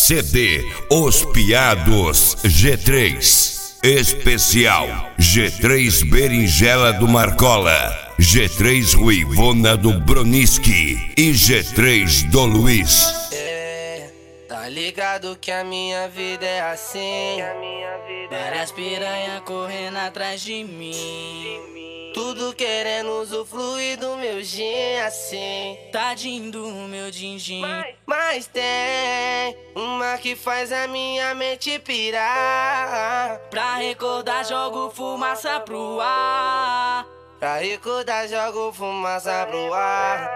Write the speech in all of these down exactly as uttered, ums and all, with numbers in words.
C D Os Piados G três. Especial G três Berinjela do Marcola, G três Ruivona do Broniski e G três do Luiz. É, tá ligado que a minha vida é assim. Várias piranha correndo atrás de mim, tudo querendo usufruir do meu gin assim. Tadinho do meu din-din. Mas, mas tem uma que faz a minha mente pirar. Pra recordar jogo fumaça pro ar. Pra recordar jogo fumaça pro ar.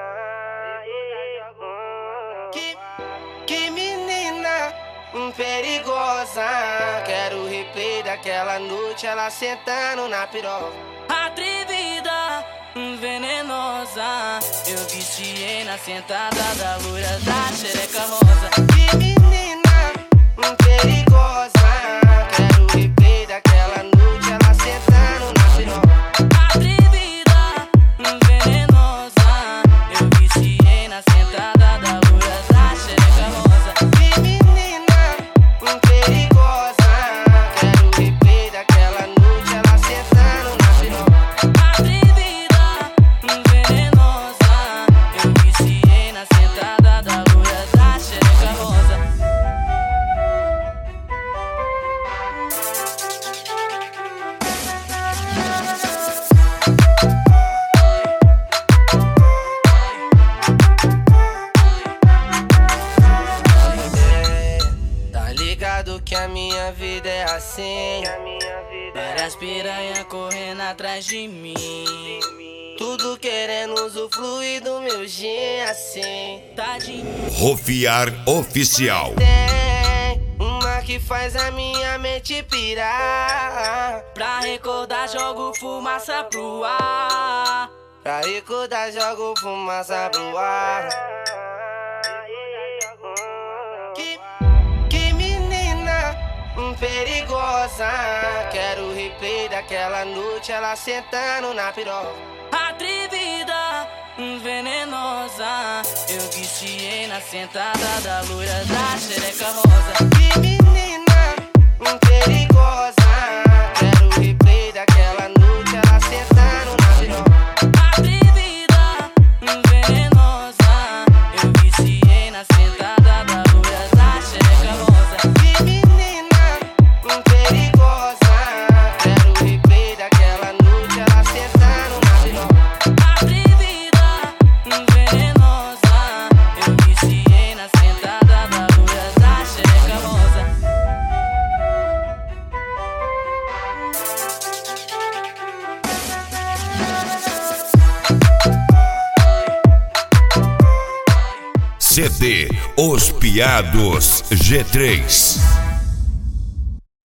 Que, que menina perigosa. Quero o replay daquela noite, ela sentando na piroca. Atrevida, venenosa, eu viciei na sentada da loira da xereca rosa. Que menina perigosa. Quero o replay daquela noite, ela sentando na piroca. Atrevida, venenosa, eu viciei na sentada da loira da xereca rosa. Que menina perigosa. Quero o replay daquela noite, ela sentando na piroca. Atrevida, venenosa, eu viciei na sentada da loira da xereca rosa. Que a minha vida é assim. Várias piranha correndo atrás de mim, tudo querendo usufruir do meu gin assim. Tadinho. Rofiar Oficial. Tem uma que faz a minha mente pirar. Pra recordar jogo fumaça pro ar. Pra recordar jogo fumaça pro ar. Perigosa, quero o replay daquela noite, ela sentando na piroca. Atrevida, venenosa, eu viciei na sentada da loira da xereca rosa. Que menina perigosa. Quero o replay daquela noite, ela sentando na piroca. Atrevida, venenosa, eu viciei na sentada da loira da xereca rosa. Que menina perigosa. Quero o replay daquela noite, ela sentando na piroca. Atrevida, venenosa, eu viciei na sentada da loira da xereca rosa. C D Os Piados G três.